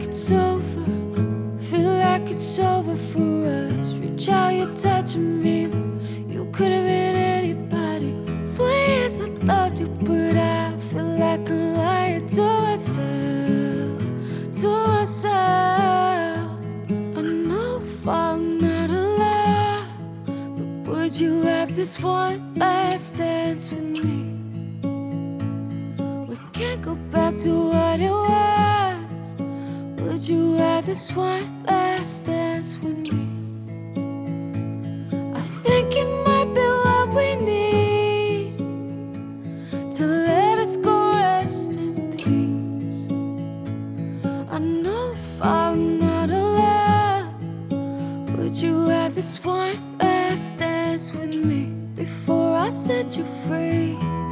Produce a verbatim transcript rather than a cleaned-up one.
it's over, feel like it's over for us. Reach out, you're touching me, but you could have been anybody. For years I loved you, but I feel like I'm lying to myself, to myself. I know falling out of love, but would you have this one last dance with me? We can't go back to what it was. Would you have this one last dance with me? I think it might be what we need to let us go rest in peace. I know falling out of love. Would you have this one last dance with me before I set you free?